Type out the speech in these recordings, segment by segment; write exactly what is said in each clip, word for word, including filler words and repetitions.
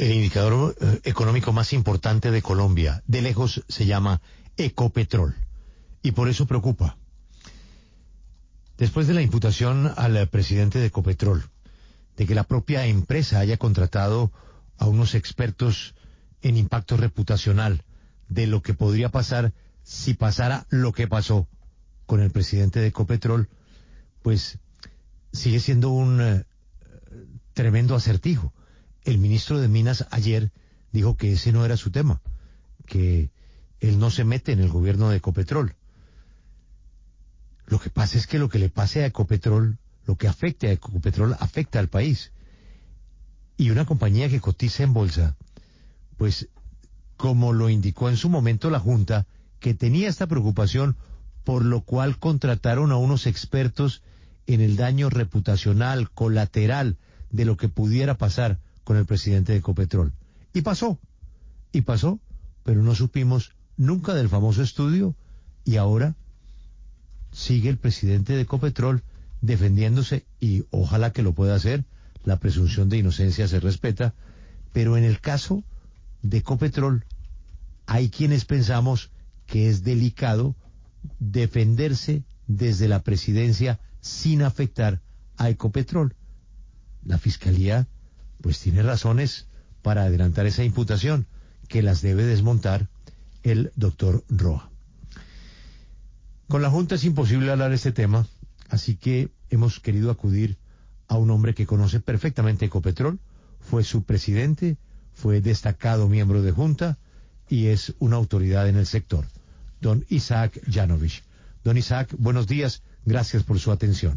el indicador eh, económico más importante de Colombia, de lejos se llama Ecopetrol, y por eso preocupa. Después de la imputación al eh, presidente de Ecopetrol, de que la propia empresa haya contratado a unos expertos en impacto reputacional de lo que podría pasar si pasara lo que pasó con el presidente de Ecopetrol, pues sigue siendo un eh, tremendo acertijo. El ministro de Minas ayer dijo que ese no era su tema, que él no se mete en el gobierno de Ecopetrol. Lo que pasa es que lo que le pase a Ecopetrol, lo que afecte a Ecopetrol, afecta al país. Y una compañía que cotiza en bolsa, pues, como lo indicó en su momento la Junta, que tenía esta preocupación, por lo cual contrataron a unos expertos en el daño reputacional, colateral, de lo que pudiera pasar con el presidente de Ecopetrol. Y pasó, y pasó, pero no supimos nunca del famoso estudio, y ahora sigue el presidente de Ecopetrol defendiéndose, y ojalá que lo pueda hacer, la presunción de inocencia se respeta, pero en el caso de Ecopetrol hay quienes pensamos que es delicado defenderse desde la presidencia sin afectar a Ecopetrol. La Fiscalía pues tiene razones para adelantar esa imputación, que las debe desmontar el doctor Roa. Con la Junta es imposible hablar de este tema, así que hemos querido acudir a un hombre que conoce perfectamente Ecopetrol, fue su presidente, fue destacado miembro de Junta y es una autoridad en el sector, don Isaac Yanovich. Don Isaac, buenos días, gracias por su atención.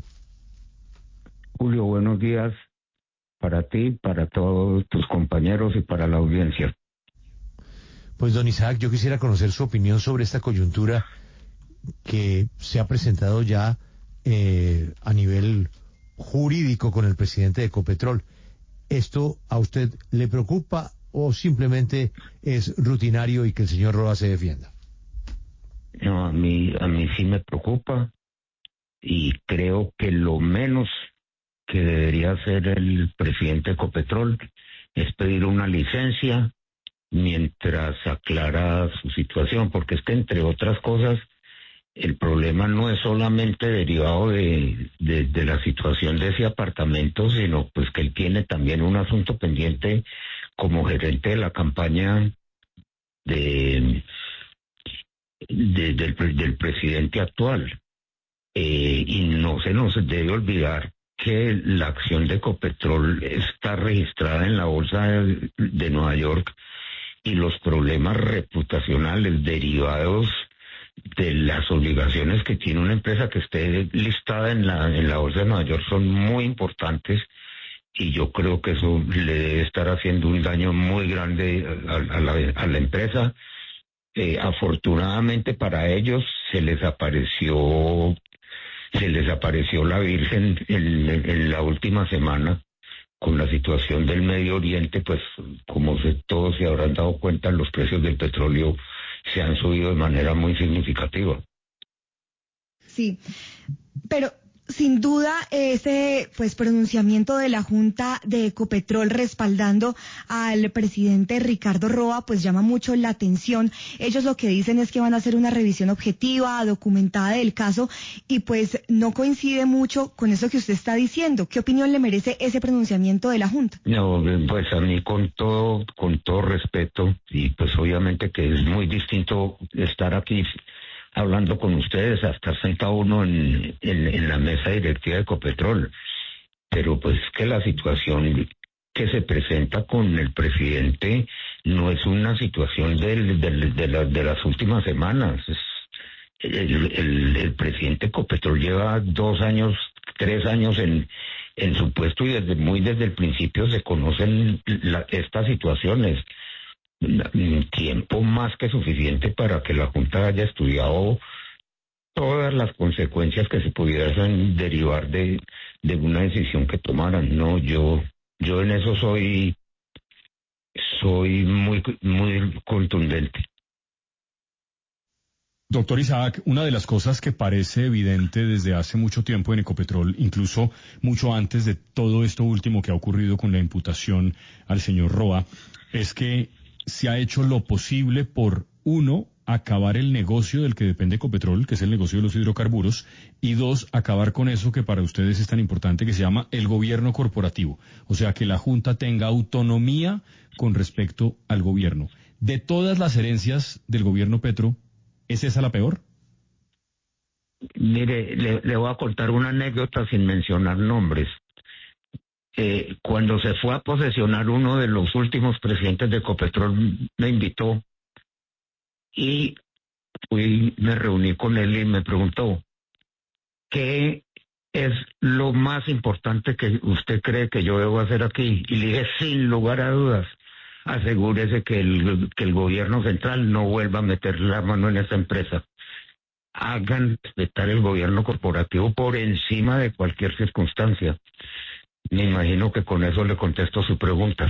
Julio, buenos días para ti, para todos tus compañeros y para la audiencia. Pues don Isaac, yo quisiera conocer su opinión sobre esta coyuntura que se ha presentado ya eh, a nivel jurídico con el presidente de Ecopetrol. ¿Esto a usted le preocupa o simplemente es rutinario y que el señor Roa se defienda? No, a mí, a mí sí me preocupa y creo que lo menos que debería hacer el presidente de Ecopetrol es pedir una licencia mientras aclara su situación, porque es que entre otras cosas el problema no es solamente derivado de, de, de la situación de ese apartamento, sino pues que él tiene también un asunto pendiente como gerente de la campaña de, de del, del presidente actual. Eh, y no se nos debe olvidar que la acción de Ecopetrol está registrada en la bolsa de, de Nueva York, y los problemas reputacionales derivados de las obligaciones que tiene una empresa que esté listada en la en la bolsa de Nueva York son muy importantes, y yo creo que eso le debe estar haciendo un daño muy grande a, a, la, a la empresa. Eh, afortunadamente para ellos se les apareció se les apareció la Virgen en, en, en la última semana. Con la situación del Medio Oriente, pues como se, todos se habrán dado cuenta, los precios del petróleo se han subido de manera muy significativa. Sí, pero sin duda ese pues pronunciamiento de la Junta de Ecopetrol respaldando al presidente Ricardo Roa pues llama mucho la atención. Ellos lo que dicen es que van a hacer una revisión objetiva, documentada del caso, y pues no coincide mucho con eso que usted está diciendo. ¿Qué opinión le merece ese pronunciamiento de la Junta? No, pues a mí con todo, con todo respeto, y pues obviamente que es muy distinto estar aquí hablando con ustedes a estar sentado uno en, en, en la mesa directiva de Ecopetrol, pero pues que la situación que se presenta con el presidente no es una situación del, del, de, la, de las últimas semanas. Es, el, el, el presidente Ecopetrol lleva dos años, tres años en, en su puesto, y desde muy desde el principio se conocen la, estas situaciones. Tiempo más que suficiente para que la Junta haya estudiado todas las consecuencias que se pudieran derivar de, de una decisión que tomaran. No, yo, yo en eso soy, soy muy, muy contundente. Doctor Isaac, una de las cosas que parece evidente desde hace mucho tiempo en Ecopetrol, incluso mucho antes de todo esto último que ha ocurrido con la imputación al señor Roa, es que se ha hecho lo posible por, uno, acabar el negocio del que depende Ecopetrol, que es el negocio de los hidrocarburos, y dos, acabar con eso que para ustedes es tan importante, que se llama el gobierno corporativo. O sea, que la Junta tenga autonomía con respecto al gobierno. De todas las herencias del gobierno Petro, ¿es esa la peor? Mire, le, le voy a contar una anécdota sin mencionar nombres. Eh, cuando se fue a posesionar uno de los últimos presidentes de Ecopetrol, me invitó y fui, me reuní con él y me preguntó, ¿qué es lo más importante que usted cree que yo debo hacer aquí? Y le dije, sin lugar a dudas, asegúrese que el, que el gobierno central no vuelva a meter la mano en esta empresa. Hagan respetar el gobierno corporativo por encima de cualquier circunstancia. Me imagino que con eso le contesto su pregunta.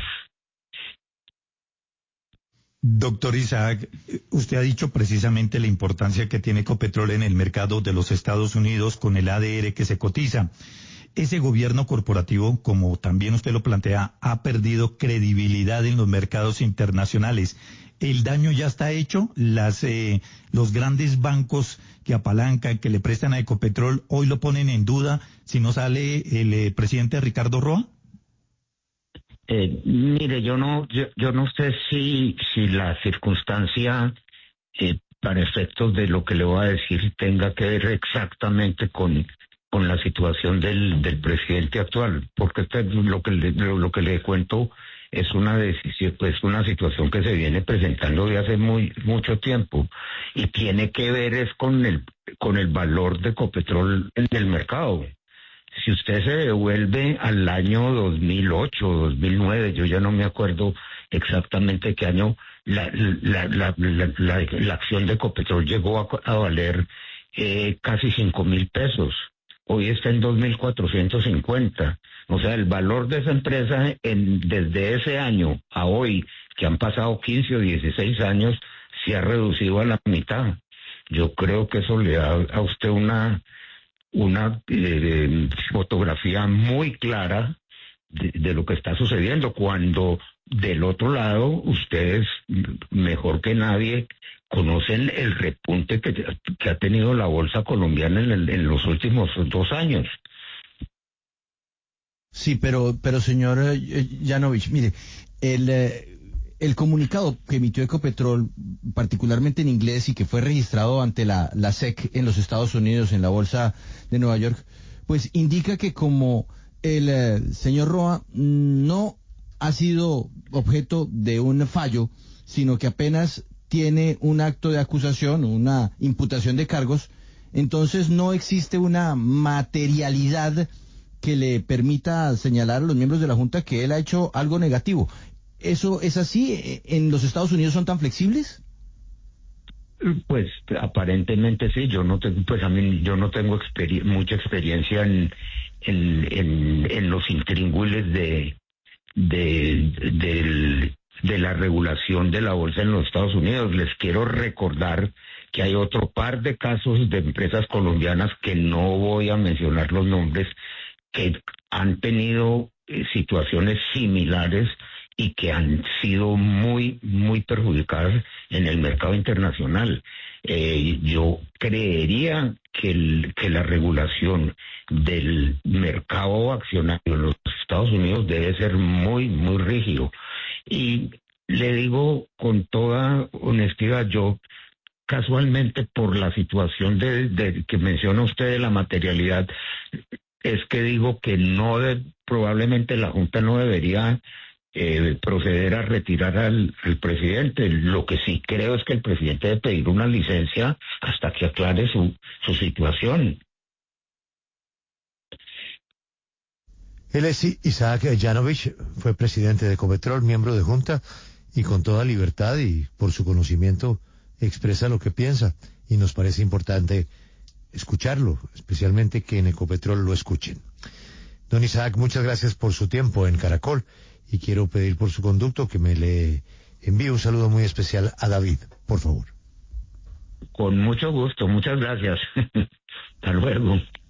Doctor Isaac, usted ha dicho precisamente la importancia que tiene Ecopetrol en el mercado de los Estados Unidos con el A D R que se cotiza. Ese gobierno corporativo, como también usted lo plantea, ha perdido credibilidad en los mercados internacionales. ¿El daño ya está hecho? Las, eh, los grandes bancos que apalancan, que le prestan a Ecopetrol, hoy lo ponen en duda si no sale el eh, presidente Ricardo Roa. Eh, mire, yo no, yo, yo no sé si, si la circunstancia, eh, para efectos de lo que le voy a decir, tenga que ver exactamente con, con la situación del, del presidente actual, porque este, lo que le, lo, lo que le cuento es una decisión, pues una situación que se viene presentando de hace muy mucho tiempo y tiene que ver es con el, con el valor de Ecopetrol en el mercado. Si usted se devuelve al año dos mil ocho, dos mil nueve, yo ya no me acuerdo exactamente qué año, la, la, la, la, la, la acción de Ecopetrol llegó a, a valer eh, casi cinco mil pesos. Hoy está en dos mil cuatrocientos cincuenta. O sea, el valor de esa empresa en, desde ese año a hoy, que han pasado quince o dieciséis años, se ha reducido a la mitad. Yo creo que eso le da a usted una... una eh, fotografía muy clara de, de lo que está sucediendo, cuando del otro lado ustedes mejor que nadie conocen el repunte que, que ha tenido la bolsa colombiana en, el, en los últimos dos años. Sí, pero, pero señor Yanovich, mire, el... Eh... El comunicado que emitió Ecopetrol, particularmente en inglés y que fue registrado ante la, la S E C en los Estados Unidos, en la Bolsa de Nueva York, pues indica que como el eh, señor Roa no ha sido objeto de un fallo, sino que apenas tiene un acto de acusación, una imputación de cargos, entonces no existe una materialidad que le permita señalar a los miembros de la Junta que él ha hecho algo negativo. ¿Eso es así? ¿En los Estados Unidos son tan flexibles? Pues aparentemente sí. Yo no tengo, pues a mí yo no tengo experi- mucha experiencia en en, en en los intríngulis de de del, de la regulación de la bolsa en los Estados Unidos. Les quiero recordar que hay otro par de casos de empresas colombianas, que no voy a mencionar los nombres, que han tenido eh, situaciones similares y que han sido muy, muy perjudicadas en el mercado internacional. Eh, yo creería que, el, que la regulación del mercado accionario en los Estados Unidos debe ser muy, muy rígido. Y le digo con toda honestidad, yo casualmente por la situación de, de que menciona usted de la materialidad, es que digo que no de, probablemente la Junta no debería Eh, proceder a retirar al, al presidente. Lo que sí creo es que el presidente debe pedir una licencia hasta que aclare su, su situación. Él es Isaac Yanovich, fue presidente de Ecopetrol, miembro de Junta, y con toda libertad y por su conocimiento expresa lo que piensa, y nos parece importante escucharlo, especialmente que en Ecopetrol lo escuchen. Don Isaac, muchas gracias por su tiempo en Caracol, y quiero pedir por su conducto que me le envíe un saludo muy especial a David, por favor. Con mucho gusto, muchas gracias. Hasta luego.